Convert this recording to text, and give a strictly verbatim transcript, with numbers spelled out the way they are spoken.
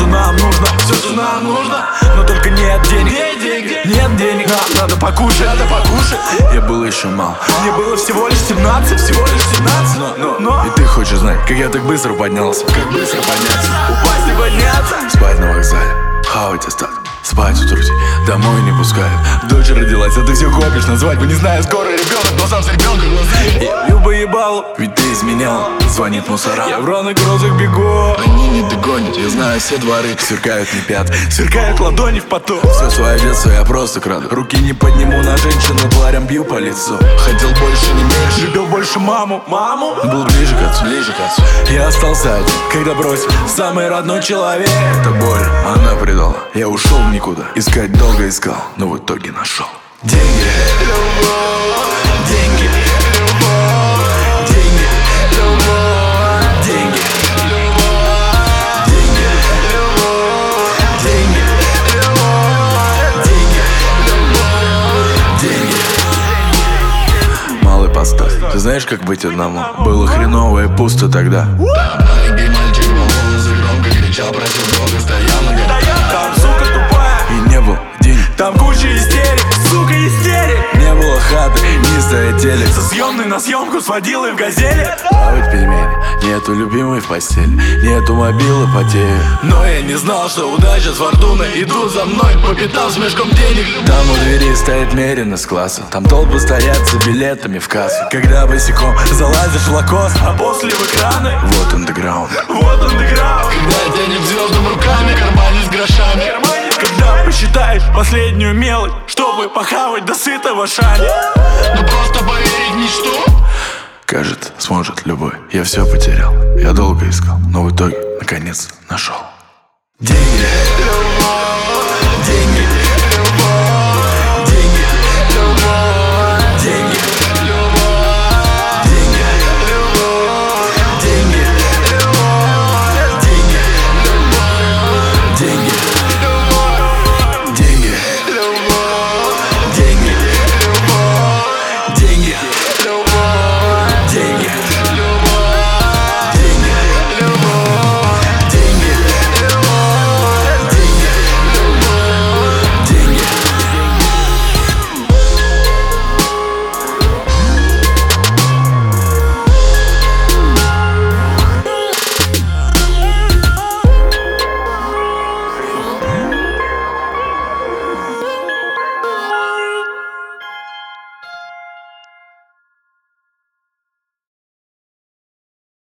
что нам нужно, все, что нам нужно. Но только нет денег, нет денег, нам надо покушать, надо покушать. Я был еще мал, мне было всего лишь семнадцать, всего лишь семнадцать. но, но, но. И ты хочешь знать, как я так быстро поднялся? Как быстро подняться? Упасть и подняться. Спать на вокзале, хавать остаток, спать у друзей, домой не пускают. Дочь родилась, а ты все копишь на свадьбу. Не знаю, скоро ребенок, но сам с ребенком глазами. Я бью по ебалу, ведь ты изменял, звонит мусора. я в рваных розах бегу. Они не догонят, я знаю все дворы. Сверкают не пят, сверкают ладони в поту. Все свое детство я просто краду. Руки не подниму на женщину, тварям бью по лицу. Хотел больше, не меньше, любил больше маму, маму. Был ближе к отцу, ближе к отцу. Я остался один, когда бросил самый родной человек. Это боль, она предала. Я ушел в никуда, искать долго искал, но в итоге нашел. Деньги, любовь, деньги, любовь, деньги, любовь, деньги, любовь, деньги, любовь, деньги, любовь, деньги, деньги. Малый, поставь. Ты знаешь, как быть одному? Было хреново и пусто тогда. Маленький мальчик волосы громко кричал, просил Бога, стоял на горах. Там сука тупая, и не было денег. Там куча истерик, сука истерик. Не было хаты, не стоит телек. Со съемной на съемку сводила и в газели. Плавать пельмени, нету любимой в постели, нету мобилы, потею. Но я не знал, что удача с фортуной идут за мной по пятам с мешком денег. Там у двери стоит Мерин из класса, там толпы стоят за билетами в кассу. Когда босиком залазишь в лакос, а после в экраны. Вот андеграунд, вот андеграунд. Когда денег звездам руками, кармане с грошами. Когда посчитаешь последнюю мелочь, чтобы похавать до сытого шани. Ну просто поверить в мечту. кажется, сможет любой. Я все потерял, я долго искал, но в итоге наконец нашел. Деньги, любовь, деньги.